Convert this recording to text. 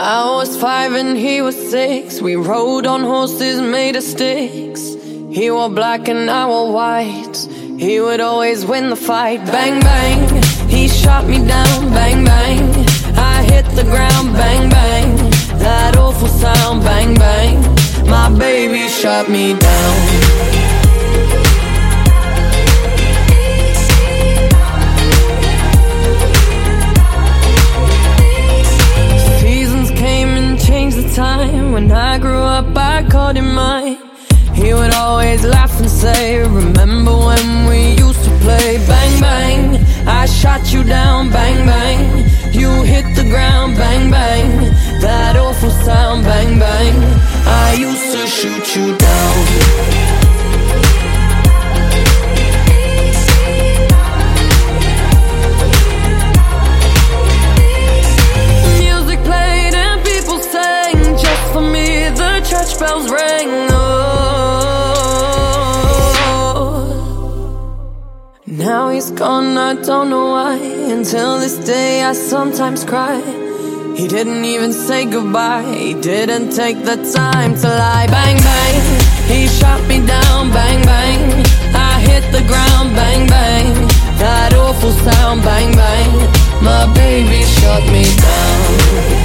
I was 5 and he was 6. We rode on horses made of sticks. He wore black and I wore white. He would always win the fight. Bang, bang, he shot me down. Bang, bang, I hit the ground. Bang, bang, that awful sound. Bang, bang, my baby shot me down. Changed the time. When I grew up I called him mine. He would always laugh and say, remember when we used to play. Bang, bang, I shot you down. Bang, bang, you hit the ground. Bang, bang, that awful sound. Bang, bang, I used to shoot you down. For me, the church bells rang. Oh, now he's gone, I don't know why. Until this day I sometimes cry. He didn't even say goodbye. He didn't take the time to lie. Bang, bang, he shot me down. Bang, bang, I hit the ground. Bang, bang, that awful sound. Bang, bang, my baby shot me down.